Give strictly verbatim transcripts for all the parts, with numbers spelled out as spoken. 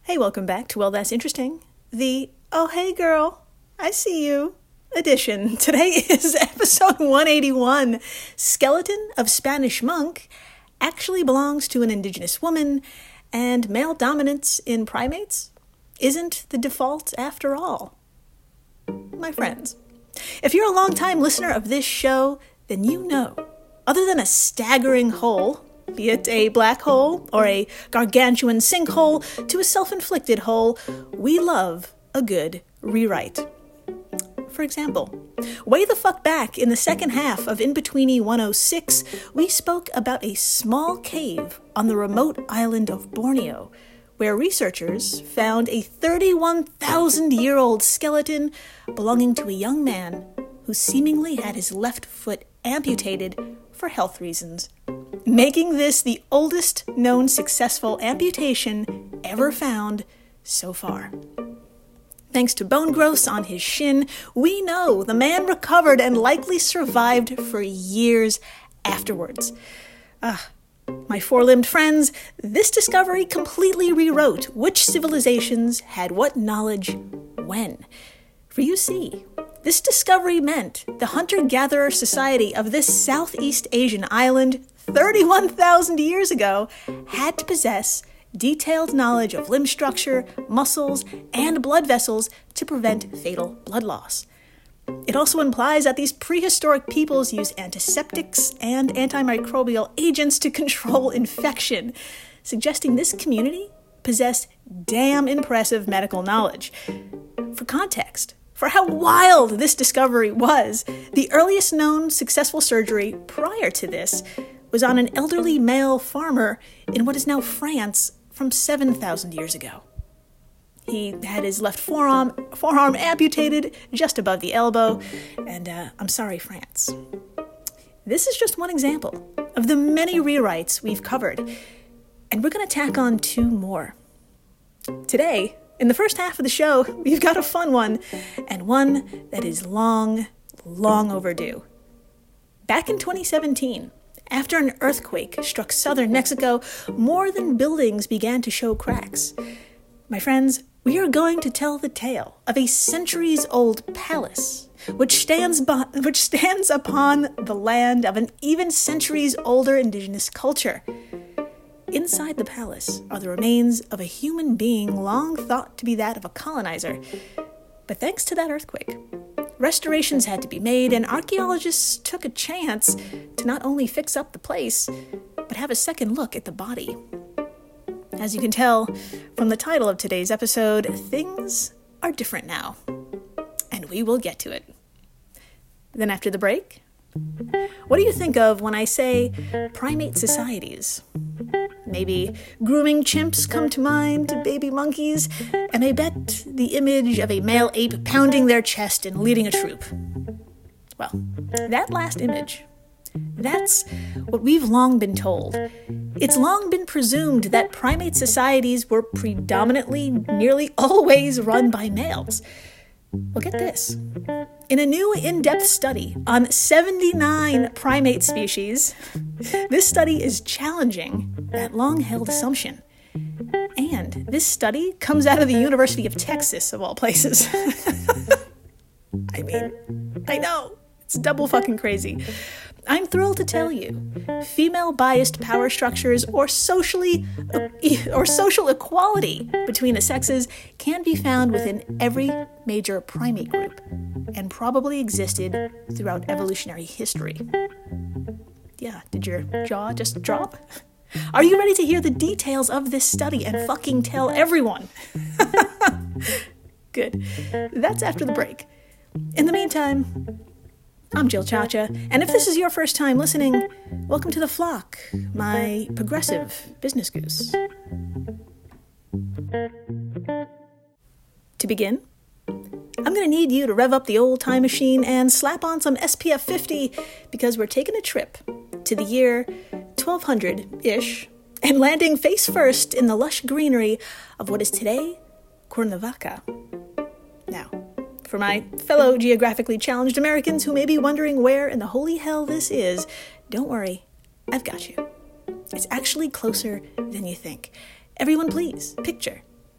Hey, welcome back to Well, That's Interesting, the Oh, Hey Girl, I See You edition. Today is episode one eighty-one. Skeleton of Spanish Monk actually belongs to an indigenous woman, and male dominance in primates isn't the default after all. My friends, if you're a long-time listener of this show, then you know, other than a staggering hole, be it a black hole or a gargantuan sinkhole to a self-inflicted hole, we love a good rewrite. For example, way the fuck back in the second half of In-Betweeny one oh six, we spoke about a small cave on the remote island of Borneo, where researchers found a thirty-one thousand year old skeleton belonging to a young man who seemingly had his left foot amputated for health reasons, making this the oldest known successful amputation ever found so far. Thanks to bone growths on his shin, we know the man recovered and likely survived for years afterwards. Ah, my four-limbed friends, this discovery completely rewrote which civilizations had what knowledge when. For you see, this discovery meant the hunter-gatherer society of this Southeast Asian island thirty-one thousand years ago had to possess detailed knowledge of limb structure, muscles, and blood vessels to prevent fatal blood loss. It also implies that these prehistoric peoples used antiseptics and antimicrobial agents to control infection, suggesting this community possessed damn impressive medical knowledge. For context, for how wild this discovery was, the earliest known successful surgery prior to this was on an elderly male farmer in what is now France from seven thousand years ago. He had his left forearm forearm amputated just above the elbow, and uh, I'm sorry, France. This is just one example of the many rewrites we've covered, and we're going to tack on two more. Today, in the first half of the show, we've got a fun one, and one that is long, long overdue. Back in twenty seventeen, after an earthquake struck southern Mexico, more than buildings began to show cracks. My friends, we are going to tell the tale of a centuries-old palace, which stands bo- which stands upon the land of an even centuries-older indigenous culture. Inside the palace are the remains of a human being long thought to be that of a colonizer. But thanks to that earthquake, restorations had to be made, and archaeologists took a chance to not only fix up the place, but have a second look at the body. As you can tell from the title of today's episode, things are different now, and we will get to it. Then after the break, what do you think of when I say primate societies? Maybe grooming chimps come to mind, baby monkeys, and I bet the image of a male ape pounding their chest and leading a troop. Well, that last image, that's what we've long been told. It's long been presumed that primate societies were predominantly, nearly always run by males. Well, get this. In a new in-depth study on seventy-nine primate species, this study is challenging that long-held assumption. And this study comes out of the University of Texas, of all places. I mean, I know, it's double fucking crazy. I'm thrilled to tell you, female-biased power structures or socially or social equality between the sexes can be found within every major primate group and probably existed throughout evolutionary history. Yeah, did your jaw just drop? Are you ready to hear the details of this study and fucking tell everyone? Good. That's after the break. In the meantime, I'm Jill Chacha, and if this is your first time listening, welcome to the flock, my progressive business goose. To begin, I'm going to need you to rev up the old time machine and slap on some S P F fifty because we're taking a trip to the year twelve hundred-ish and landing face first in the lush greenery of what is today Cuernavaca. Now, for my fellow geographically challenged Americans who may be wondering where in the holy hell this is, don't worry, I've got you. It's actually closer than you think. Everyone please, picture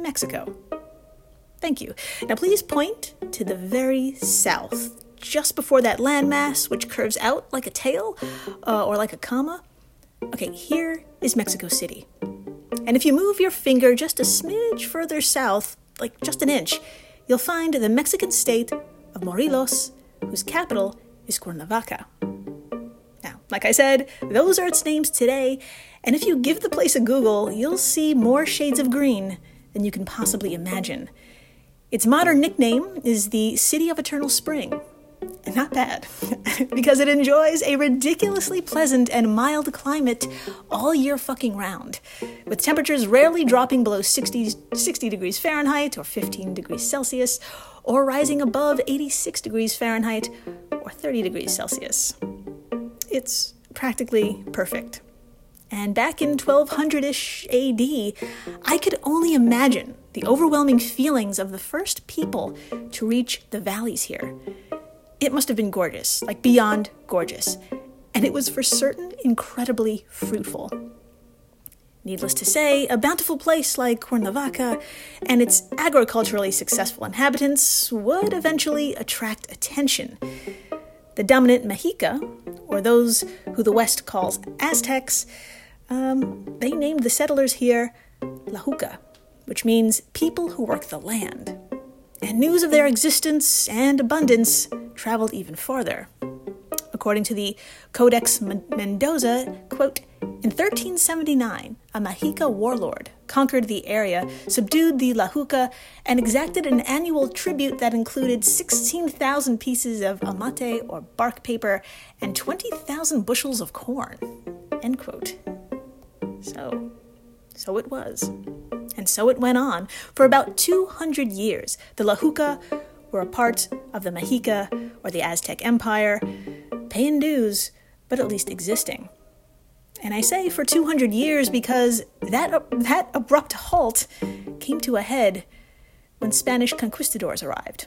Mexico. Thank you. Now please point to the very south, just before that landmass which curves out like a tail uh, or like a comma. Okay, here is Mexico City. And if you move your finger just a smidge further south, like just an inch, you'll find the Mexican state of Morelos, whose capital is Cuernavaca. Now, like I said, those are its names today, and if you give the place a Google, you'll see more shades of green than you can possibly imagine. Its modern nickname is the City of Eternal Spring. And not bad, because it enjoys a ridiculously pleasant and mild climate all year fucking round, with temperatures rarely dropping below sixty, sixty degrees Fahrenheit or fifteen degrees Celsius, or rising above eighty-six degrees Fahrenheit or thirty degrees Celsius. It's practically perfect. And back in twelve hundred-ish A D, I could only imagine the overwhelming feelings of the first people to reach the valleys here. It must have been gorgeous, like beyond gorgeous, and it was for certain incredibly fruitful. Needless to say, a bountiful place like Cuernavaca and its agriculturally successful inhabitants would eventually attract attention. The dominant Mexica, or those who the West calls Aztecs, um, they named the settlers here Lahuka, which means people who work the land. And news of their existence and abundance traveled even farther. According to the Codex Mendoza, quote, in thirteen seventy-nine, a Mexica warlord conquered the area, subdued the Lahuka, and exacted an annual tribute that included sixteen thousand pieces of amate or bark paper and twenty thousand bushels of corn, end quote. So, so it was. And so it went on. For about two hundred years, the Lahuka were a part of the Mexica or the Aztec Empire, paying dues, but at least existing. And I say for two hundred years because that, uh, that abrupt halt came to a head when Spanish conquistadors arrived.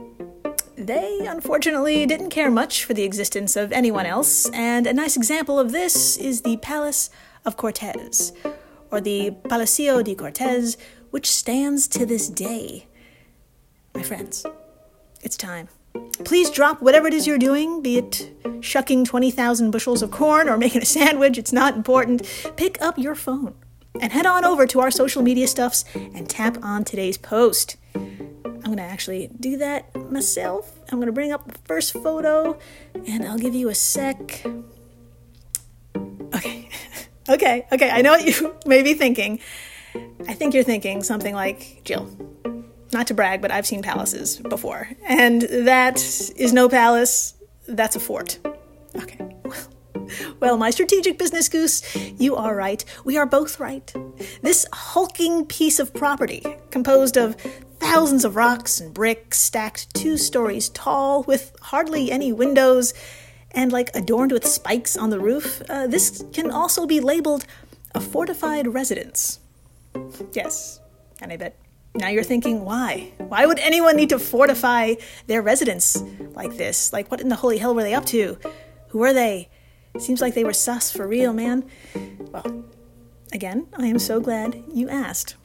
They, unfortunately, didn't care much for the existence of anyone else, and a nice example of this is the Palace of Cortez, or the Palacio de Cortez, which stands to this day. My friends, it's time. Please drop whatever it is you're doing, be it shucking twenty thousand bushels of corn or making a sandwich, it's not important. Pick up your phone and head on over to our social media stuffs and tap on today's post. I'm going to actually do that myself. I'm going to bring up the first photo and I'll give you a sec. Okay. Okay, okay, I know what you may be thinking. I think you're thinking something like, Jill, not to brag, but I've seen palaces before. And that is no palace, that's a fort. Okay, well, my strategic business goose, you are right. We are both right. This hulking piece of property, composed of thousands of rocks and bricks stacked two stories tall with hardly any windows, and like adorned with spikes on the roof, uh, this can also be labeled a fortified residence. Yes, and I bet now you're thinking, why? Why would anyone need to fortify their residence like this? Like, what in the holy hell were they up to? Who were they? Seems like they were sus for real, man. Well, again, I am so glad you asked.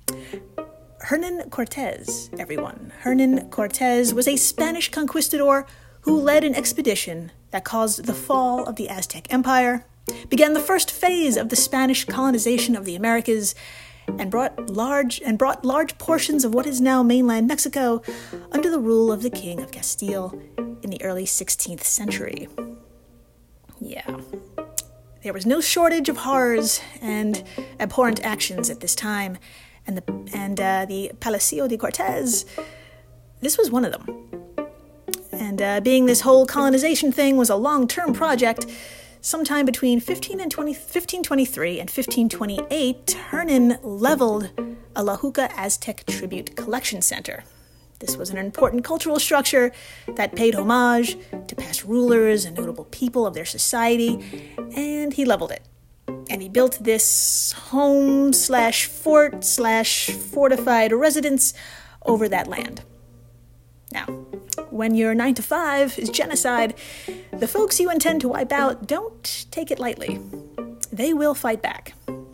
Hernan Cortez, everyone. Hernan Cortez was a Spanish conquistador who led an expedition that caused the fall of the Aztec Empire, began the first phase of the Spanish colonization of the Americas, and brought large and brought large portions of what is now mainland Mexico under the rule of the King of Castile in the early sixteenth century. Yeah. There was no shortage of horrors and abhorrent actions at this time, and the and uh, the Palacio de Cortez, this was one of them. And uh, being this whole colonization thing was a long-term project, sometime between fifteen and twenty, fifteen twenty-three and fifteen twenty-eight, Hernan leveled a Lahuka Aztec Tribute Collection Center. This was an important cultural structure that paid homage to past rulers and notable people of their society, and he leveled it. And he built this home slash fort slash fortified residence over that land. Now, when your nine to five is genocide, the folks you intend to wipe out don't take it lightly. They will fight back.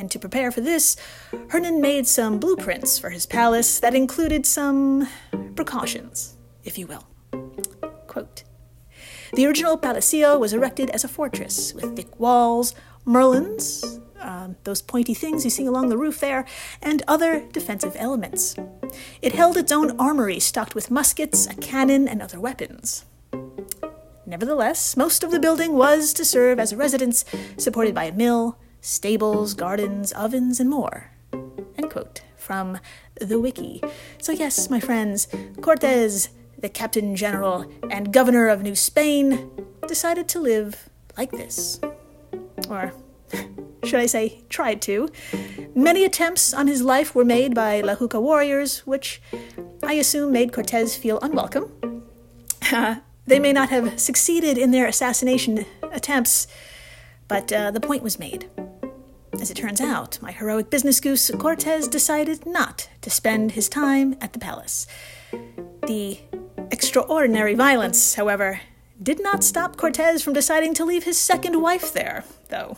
And to prepare for this, Hernan made some blueprints for his palace that included some precautions, if you will. Quote, "The original Palacio was erected as a fortress with thick walls, merlons, um, those pointy things you see along the roof there, and other defensive elements. It held its own armory stocked with muskets, a cannon, and other weapons. Nevertheless, most of the building was to serve as a residence supported by a mill, stables, gardens, ovens, and more." End quote. From the wiki. So yes, my friends, Cortez, the Captain General and Governor of New Spain, decided to live like this. Or should I say, tried to. Many attempts on his life were made by La Juca warriors, which I assume made Cortez feel unwelcome. Uh, they may not have succeeded in their assassination attempts, but uh, the point was made. As it turns out, my heroic business goose, Cortez, decided not to spend his time at the palace. The extraordinary violence, however, did not stop Cortez from deciding to leave his second wife there, though.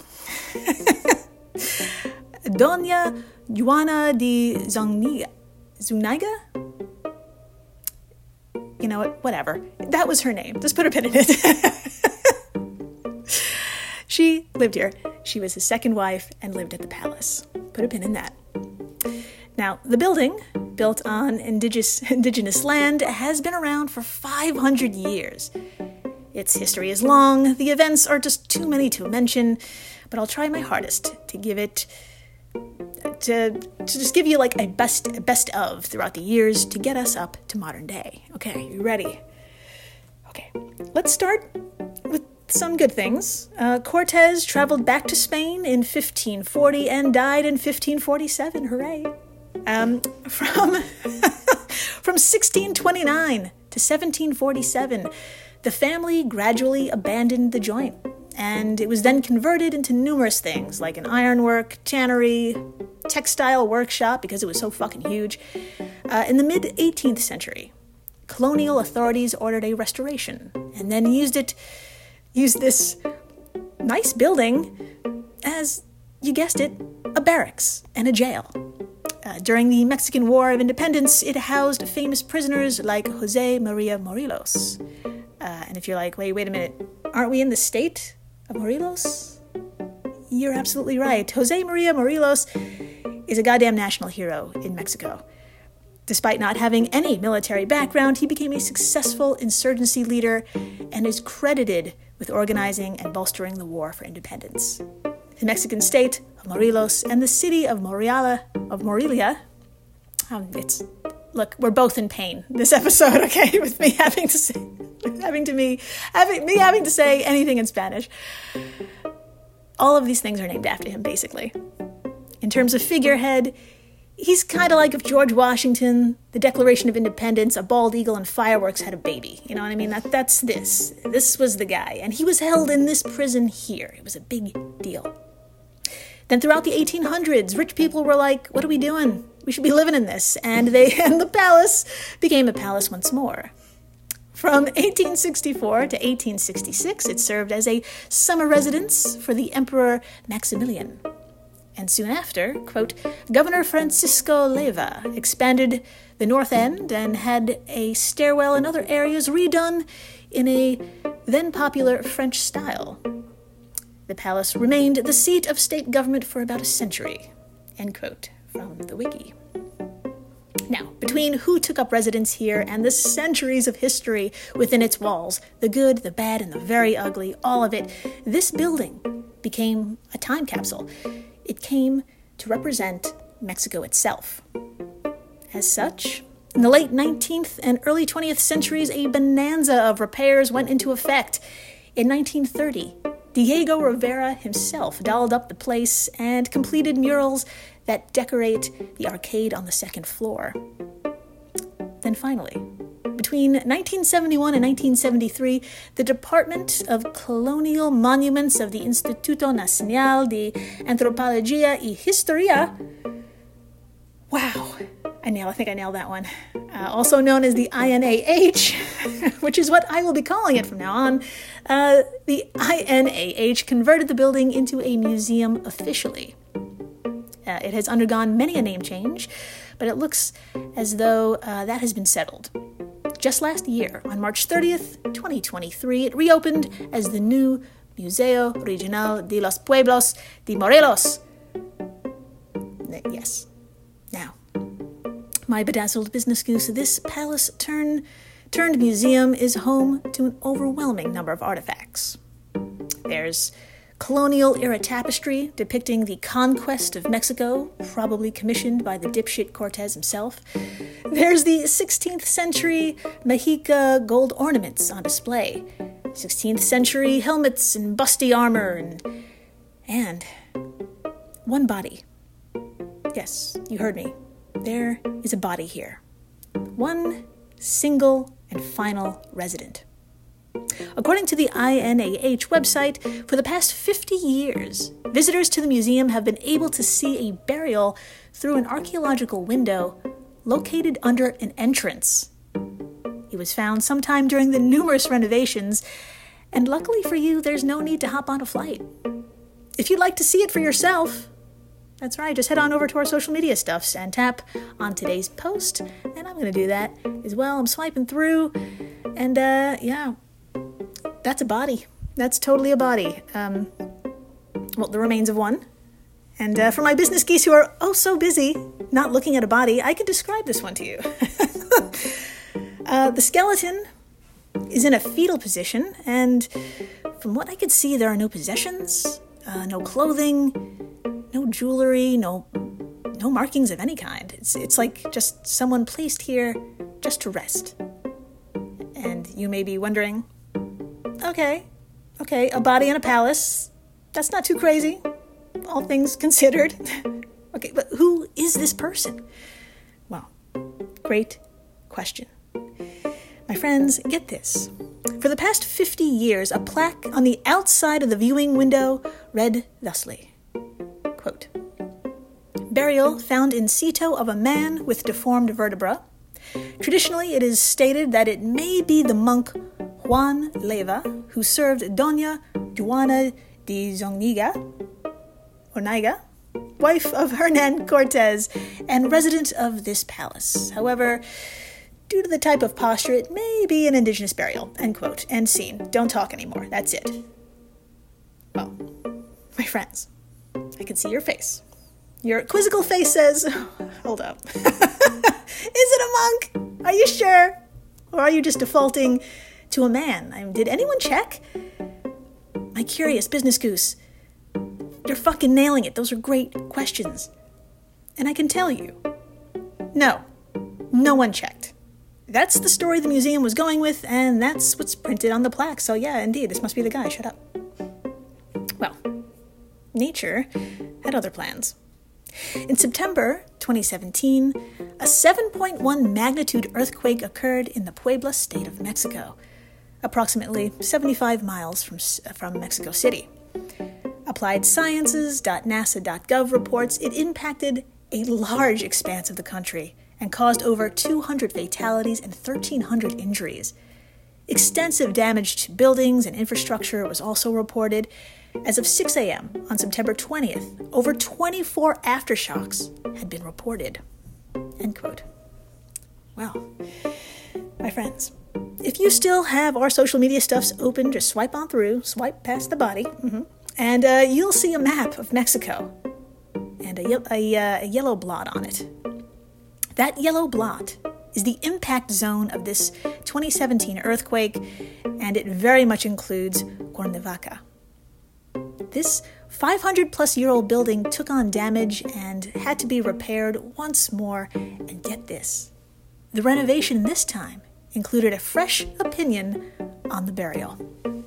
Doña Juana de Zuniga. Zuniga? You know what? Whatever. That was her name. Just put a pin in it. She lived here. She was his second wife and lived at the palace. Put a pin in that. Now, the building, built on indigenous, indigenous land, has been around for five hundred years. Its history is long, the events are just too many to mention, but I'll try my hardest to give it, to, to just give you like a best, a best of throughout the years to get us up to modern day. Okay, you ready? Okay, let's start with some good things. Uh, Cortez traveled back to Spain in fifteen forty and died in fifteen forty-seven. Hooray! Um, from from sixteen twenty-nine to seventeen forty-seven, the family gradually abandoned the joint, and it was then converted into numerous things like an ironwork, tannery, textile workshop because it was so fucking huge. Uh, in the mid-eighteenth century, colonial authorities ordered a restoration and then used it, used this nice building as, you guessed it, a barracks and a jail. Uh, during the Mexican War of Independence, it housed famous prisoners like Jose Maria Morelos. Uh, and if you're like, wait, wait a minute, aren't we in the state of Morelos? You're absolutely right. Jose Maria Morelos is a goddamn national hero in Mexico. Despite not having any military background, he became a successful insurgency leader and is credited with organizing and bolstering the war for independence. The Mexican state of Morelos and the city of Morelia, of Morelia, um, it's, look, we're both in pain this episode, okay, with me having to say, having to me, having me having to say anything in Spanish. All of these things are named after him, basically. In terms of figurehead, he's kind of like if George Washington, the Declaration of Independence, a bald eagle, and fireworks had a baby. You know what I mean? That that's this. This was the guy, and he was held in this prison here. It was a big deal. Then throughout the eighteen hundreds, rich people were like, what are we doing? We should be living in this. And they and the palace became a palace once more. From eighteen sixty-four to eighteen sixty-six, it served as a summer residence for the Emperor Maximilian. And soon after, quote, Governor Francisco Leyva expanded the north end and had a stairwell and other areas redone in a then popular French style. The palace remained the seat of state government for about a century, end quote, from the wiki. Now, between who took up residence here and the centuries of history within its walls, the good, the bad, and the very ugly, all of it, this building became a time capsule. It came to represent Mexico itself. As such, in the late nineteenth and early twentieth centuries, a bonanza of repairs went into effect. In nineteen thirty, Diego Rivera himself dolled up the place and completed murals that decorate the arcade on the second floor. Then finally, between nineteen seventy-one and nineteen seventy-three, the Department of Colonial Monuments of the Instituto Nacional de Antropología y Historia, wow, I nailed, I think I nailed that one, uh, also known as the I N A H, which is what I will be calling it from now on, uh, the I N A H converted the building into a museum officially. Uh, it has undergone many a name change, but it looks as though uh, that has been settled. Just last year, on March thirtieth, twenty twenty-three, it reopened as the new Museo Regional de los Pueblos de Morelos. Yes. Now, my bedazzled business goose, this palace turn, turned museum is home to an overwhelming number of artifacts. There's colonial-era tapestry depicting the conquest of Mexico, probably commissioned by the dipshit Cortez himself. There's the sixteenth century Mexica gold ornaments on display, sixteenth century helmets and busty armor, and, and one body. Yes, you heard me. There is a body here. One single and final resident. According to the I N A H website, for the past fifty years, visitors to the museum have been able to see a burial through an archaeological window located under an entrance. It was found sometime during the numerous renovations, and luckily for you, there's no need to hop on a flight. If you'd like to see it for yourself, that's right, just head on over to our social media stuffs and tap on today's post, and I'm going to do that as well. I'm swiping through, and uh, yeah, that's a body. That's totally a body. Um, well, the remains of one. And uh, for my business geese who are oh so busy not looking at a body, I can describe this one to you. uh, the skeleton is in a fetal position, and from what I could see, there are no possessions, uh, no clothing, no jewelry, no no markings of any kind. It's it's like just someone placed here just to rest. And you may be wondering, okay, okay, a body in a palace, that's not too crazy, all things considered. Okay, but who is this person? Well, great question. My friends, get this. For the past fifty years, a plaque on the outside of the viewing window read thusly, quote, "Burial found in situ of a man with deformed vertebra. Traditionally, it is stated that it may be the monk Juan Leva, who served Doña Juana de Zuniga, or Naiga, wife of Hernan Cortez, and resident of this palace. However, due to the type of posture, it may be an indigenous burial," end quote, end scene. Don't talk anymore. That's it. Well, my friends, I can see your face. Your quizzical face says, hold up. Is it a monk? Are you sure? Or are you just defaulting to a man? I mean, did anyone check? My curious business goose, you're fucking nailing it. Those are great questions. And I can tell you, no, no one checked. That's the story the museum was going with, and that's what's printed on the plaque. So yeah, indeed, this must be the guy. Shut up. Well, nature had other plans. In September twenty seventeen, a seven point one magnitude earthquake occurred in the Puebla state of Mexico, approximately seventy-five miles from, from Mexico City. applied sciences dot nasa dot gov reports it impacted a large expanse of the country and caused over two hundred fatalities and thirteen hundred injuries. Extensive damage to buildings and infrastructure was also reported. As of six a.m. on September twentieth, over twenty-four aftershocks had been reported. End quote. Well, my friends, if you still have our social media stuffs open, just swipe on through, swipe past the body, mm-hmm, and uh, you'll see a map of Mexico and a, a, uh, a yellow blot on it. That yellow blot is the impact zone of this twenty seventeen earthquake, and it very much includes Cuernavaca. This five hundred plus year old building took on damage and had to be repaired once more, and get this, the renovation this time included a fresh opinion on the burial.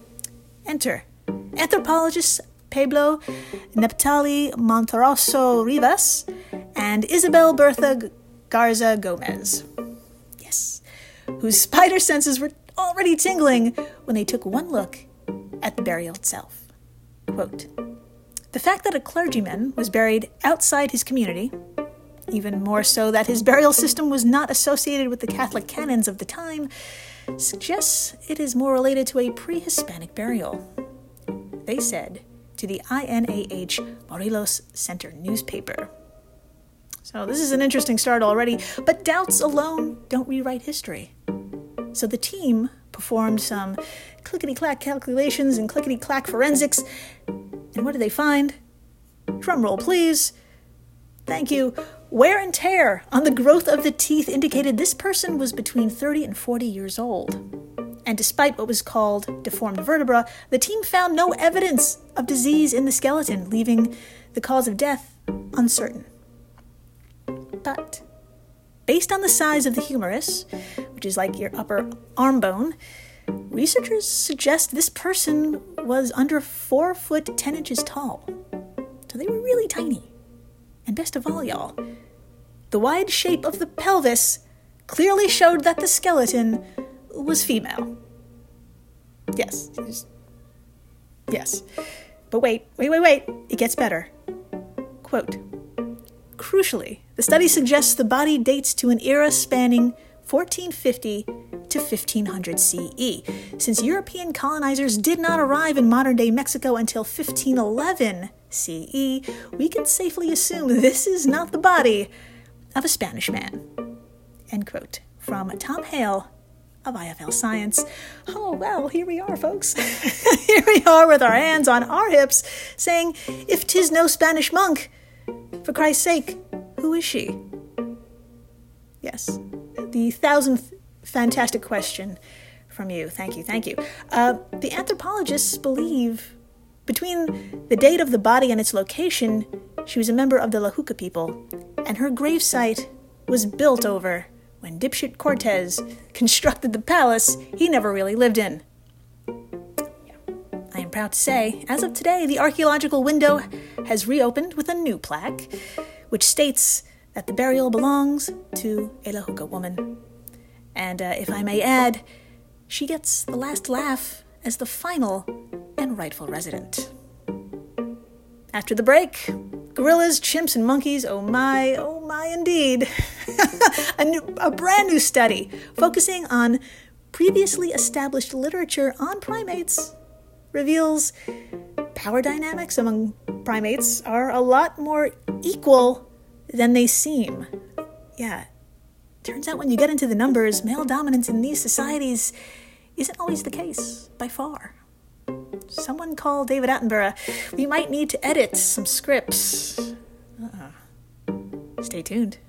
Enter anthropologists Pablo Neptali Monterroso Rivas and Isabel Bertha Garza Gomez. Yes, whose spider senses were already tingling when they took one look at the burial itself. Quote, "The fact that a clergyman was buried outside his community, even more so that his burial system was not associated with the Catholic canons of the time, suggests it is more related to a pre-Hispanic burial," they said to the I N A H Morelos Center newspaper. So this is an interesting start already, but doubts alone don't rewrite history. So the team performed some clickety-clack calculations and clickety-clack forensics, and what did they find? Drum roll, please. Thank you. Wear and tear on the growth of the teeth indicated this person was between thirty and forty years old. And despite what was called deformed vertebra, the team found no evidence of disease in the skeleton, leaving the cause of death uncertain. But based on the size of the humerus, which is like your upper arm bone, researchers suggest this person was under four foot ten inches tall. So they were really tiny. And best of all, y'all, the wide shape of the pelvis clearly showed that the skeleton was female. Yes. Yes. But wait, wait, wait, wait. It gets better. Quote, crucially, the study suggests the body dates to an era spanning fourteen fifty to fifteen hundred C E, since European colonizers did not arrive in modern-day Mexico until fifteen eleven C E, we can safely assume this is not the body of a Spanish man. End quote. From Tom Hale of I F L Science. Oh, well, here we are, folks. Here we are with our hands on our hips, saying, if 'tis no Spanish monk, for Christ's sake, who is she? Yes, the thousandth fantastic question from you. Thank you, thank you. Uh, the anthropologists believe between the date of the body and its location, she was a member of the Lahuka people, and her gravesite was built over when dipshit Cortez constructed the palace he never really lived in. Yeah. I am proud to say, as of today, the archaeological window has reopened with a new plaque, which states that the burial belongs to a Lahuka woman. And uh, if I may add, she gets the last laugh as the final and rightful resident. After the break, gorillas, chimps, and monkeys, oh my, oh my indeed. a, new, a brand new study focusing on previously established literature on primates reveals power dynamics among primates are a lot more equal than they seem. Yeah, turns out when you get into the numbers, male dominance in these societies isn't always the case, by far. Someone call David Attenborough. We might need to edit some scripts. Uh-uh. Stay tuned.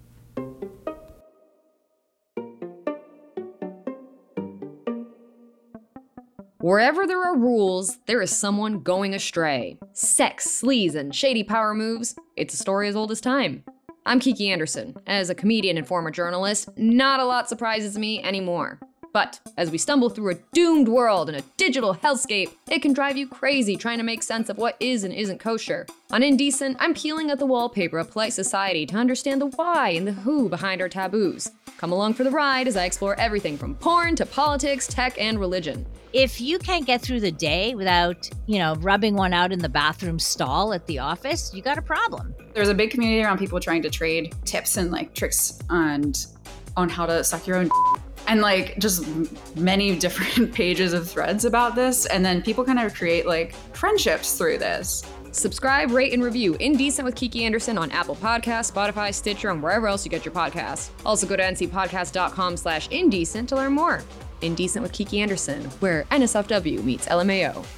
Wherever there are rules, there is someone going astray. Sex, sleaze, and shady power moves. It's a story as old as time. I'm Kiki Anderson. As a comedian and former journalist, not a lot surprises me anymore. But as we stumble through a doomed world and a digital hellscape, it can drive you crazy trying to make sense of what is and isn't kosher. On Indecent, I'm peeling at the wallpaper of polite society to understand the why and the who behind our taboos. Come along for the ride as I explore everything from porn to politics, tech, and religion. If you can't get through the day without, you know, rubbing one out in the bathroom stall at the office, you got a problem. There's a big community around people trying to trade tips and like tricks on, on how to suck your own and like just many different pages of threads about this. And then people kind of create like friendships through this. Subscribe, rate, and review Indecent with Kiki Anderson on Apple Podcasts, Spotify, Stitcher, and wherever else you get your podcasts. Also go to ncpodcast.com slash indecent to learn more. Indecent with Kiki Anderson, where N S F W meets L M A O.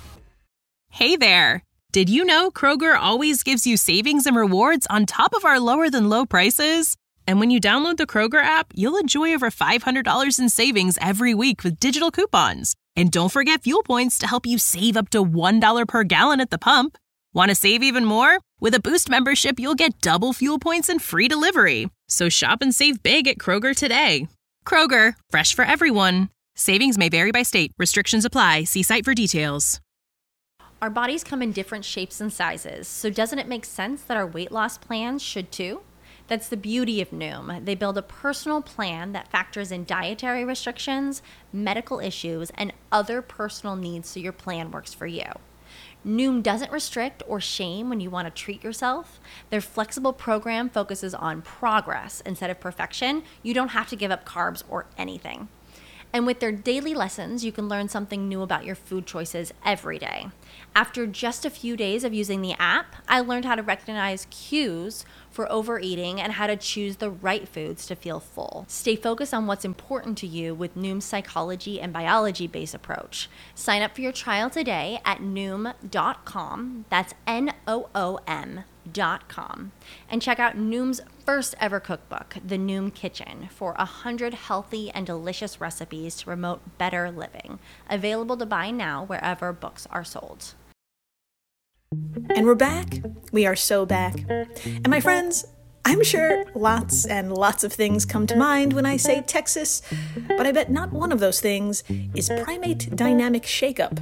Hey there! Did you know Kroger always gives you savings and rewards on top of our lower than low prices? And when you download the Kroger app, you'll enjoy over five hundred dollars in savings every week with digital coupons. And don't forget fuel points to help you save up to one dollar per gallon at the pump. Want to save even more? With a Boost membership, you'll get double fuel points and free delivery. So shop and save big at Kroger today. Kroger, fresh for everyone. Savings may vary by state. Restrictions apply. See site for details. Our bodies come in different shapes and sizes, so doesn't it make sense that our weight loss plans should too? That's the beauty of Noom. They build a personal plan that factors in dietary restrictions, medical issues, and other personal needs so your plan works for you. Noom doesn't restrict or shame when you want to treat yourself. Their flexible program focuses on progress instead of perfection. You don't have to give up carbs or anything. And with their daily lessons, you can learn something new about your food choices every day. After just a few days of using the app, I learned how to recognize cues for overeating and how to choose the right foods to feel full. Stay focused on what's important to you with Noom's psychology and biology-based approach. Sign up for your trial today at noom dot com. That's N O O M dot com. And check out Noom's first ever cookbook, The Noom Kitchen, for one hundred healthy and delicious recipes to promote better living. Available to buy now wherever books are sold. And we're back. We are so back. And my friends, I'm sure lots and lots of things come to mind when I say Texas, but I bet not one of those things is primate dynamic shakeup.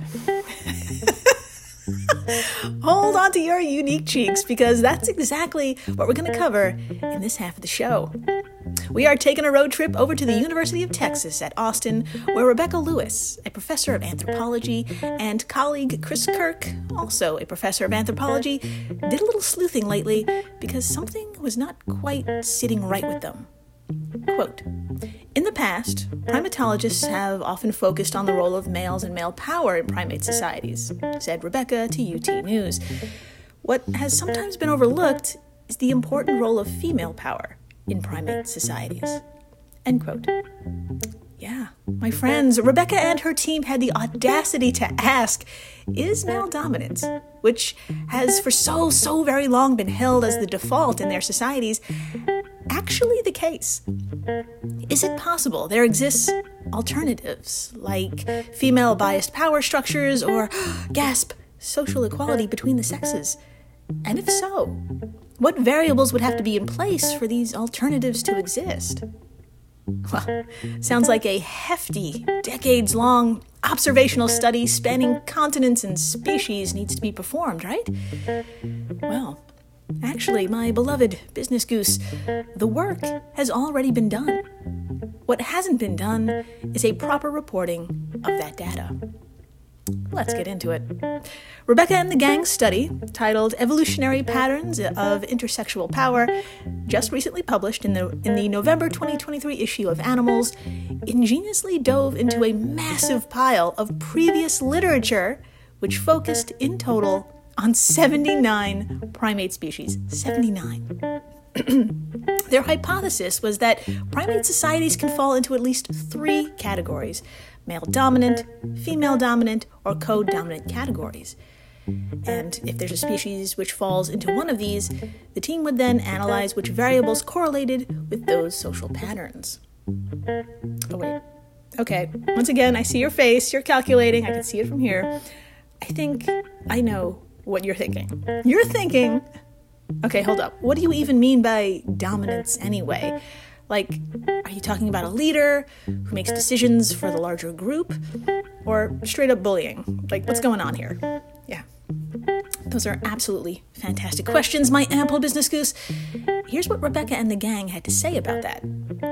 Hold on to your unique cheeks, because that's exactly what we're going to cover in this half of the show. We are taking a road trip over to the University of Texas at Austin, where Rebecca Lewis, a professor of anthropology, and colleague Chris Kirk, also a professor of anthropology, did a little sleuthing lately because something was not quite sitting right with them. Quote, "In the past, primatologists have often focused on the role of males and male power in primate societies," said Rebecca to U T News. "What has sometimes been overlooked is the important role of female power in primate societies." End quote. Yeah, my friends, Rebecca and her team had the audacity to ask, is male dominance, which has for so, so very long been held as the default in their societies, actually the case? Is it possible there exists alternatives, like female-biased power structures or, gasp, social equality between the sexes? And if so, what variables would have to be in place for these alternatives to exist? Well, sounds like a hefty, decades-long observational study spanning continents and species needs to be performed, right? Well, actually, my beloved business goose, the work has already been done. What hasn't been done is a proper reporting of that data. Let's get into it. Rebecca and the Gang's study, titled Evolutionary Patterns of Intersexual Power, just recently published in the in the November twenty twenty-three issue of Animals, ingeniously dove into a massive pile of previous literature, which focused in total on seventy-nine primate species. seventy-nine. Their hypothesis was that primate societies can fall into at least three categories: male-dominant, female-dominant, or co-dominant categories. And if there's a species which falls into one of these, the team would then analyze which variables correlated with those social patterns. Oh, wait. Okay, once again, I see your face. You're calculating. I can see it from here. I think I know what you're thinking. You're thinking, okay, hold up. What do you even mean by dominance anyway? Like, are you talking about a leader who makes decisions for the larger group? Or straight up bullying? Like, what's going on here? Yeah. Those are absolutely fantastic questions, my ample business goose. Here's what Rebecca and the gang had to say about that.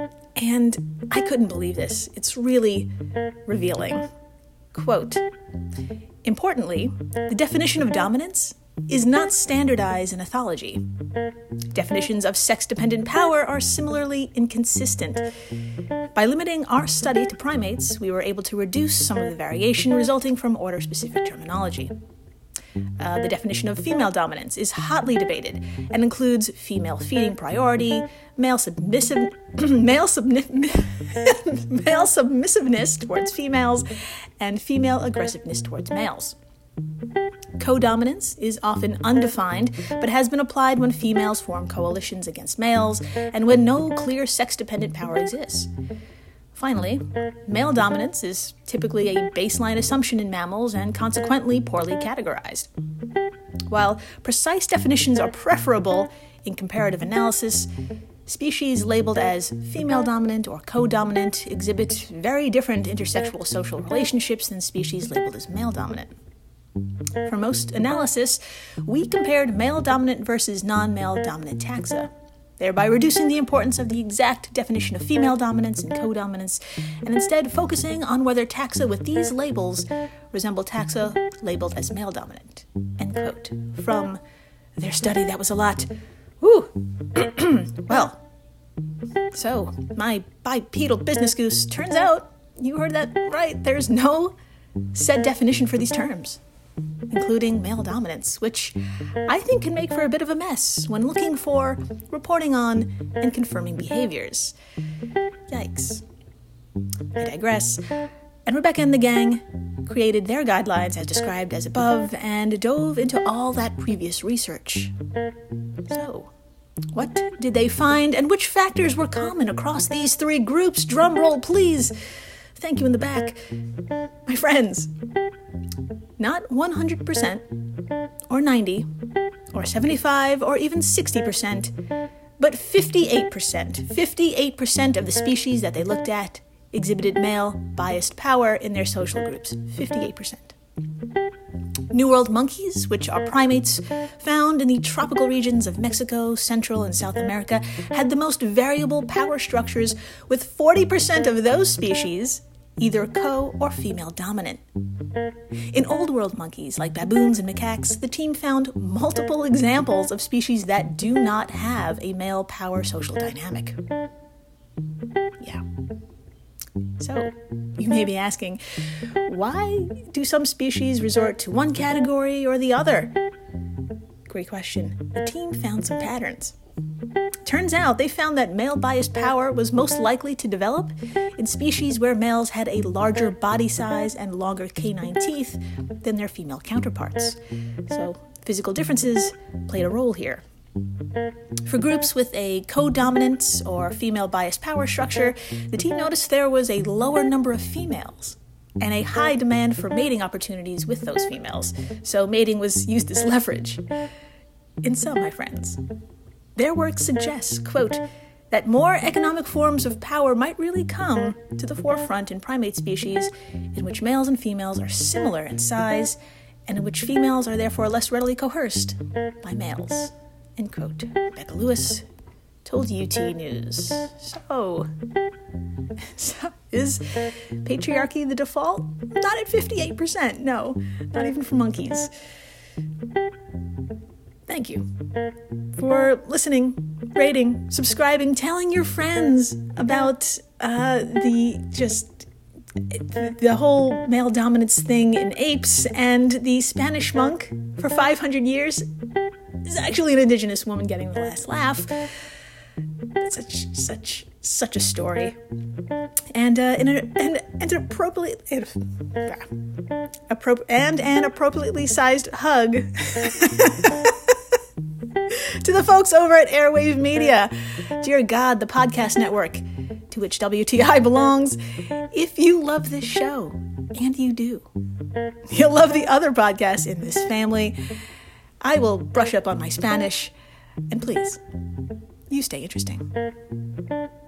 And I couldn't believe this. It's really revealing. Quote, "Importantly, the definition of dominance is not standardized in ethology. Definitions of sex-dependent power are similarly inconsistent. By limiting our study to primates, we were able to reduce some of the variation resulting from order-specific terminology. Uh, the definition of female dominance is hotly debated and includes female feeding priority, male submissive, male, submi- male submissiveness towards females, and female aggressiveness towards males. Co-dominance is often undefined, but has been applied when females form coalitions against males and when no clear sex-dependent power exists. Finally, male dominance is typically a baseline assumption in mammals and consequently poorly categorized. While precise definitions are preferable in comparative analysis, species labeled as female-dominant or co-dominant exhibit very different intersexual social relationships than species labeled as male-dominant. For most analysis, we compared male-dominant versus non-male dominant taxa, thereby reducing the importance of the exact definition of female dominance and co-dominance, and instead focusing on whether taxa with these labels resemble taxa labeled as male-dominant." End quote. From their study, that was a lot. Woo! Well, so my bipedal business goose turns out you heard that right. There's no set definition for these terms, including male dominance, which I think can make for a bit of a mess when looking for, reporting on, and confirming behaviors. Yikes. I digress. And Rebecca and the gang created their guidelines as described as above and dove into all that previous research. So, what did they find, and which factors were common across these three groups? Drum roll, please. Thank you in the back. My friends, not one hundred percent, or ninety, or seventy-five, or even sixty percent, but fifty-eight percent. fifty-eight percent of the species that they looked at exhibited male-biased power in their social groups. fifty-eight percent. New World monkeys, which are primates found in the tropical regions of Mexico, Central, and South America, had the most variable power structures, with forty percent of those species either co- or female dominant. In Old World monkeys, like baboons and macaques, the team found multiple examples of species that do not have a male power social dynamic. Yeah. So, you may be asking, why do some species resort to one category or the other? Great question. The team found some patterns. Turns out they found that male-biased power was most likely to develop in species where males had a larger body size and longer canine teeth than their female counterparts. So, physical differences played a role here. For groups with a co-dominant or female-biased power structure, the team noticed there was a lower number of females and a high demand for mating opportunities with those females, so mating was used as leverage. In sum, my friends, their work suggests, quote, that more economic forms of power might really come to the forefront in primate species in which males and females are similar in size and in which females are therefore less readily coerced by males. End quote. Rebecca Lewis told U T News. So, so, is patriarchy the default? Not at fifty-eight percent, no. Not even for monkeys. Thank you for listening, rating, subscribing, telling your friends about uh, the just the whole male dominance thing in apes, and the Spanish monk for five hundred years is actually an indigenous woman getting the last laugh. Such, such, such a story, and uh, and an and, and an appropriate, appro- and an appropriately sized hug to the folks over at Airwave Media. Dear God, the podcast network to which W T I belongs. If you love this show, and you do, you'll love the other podcasts in this family. I will brush up on my Spanish, and please, you stay interesting.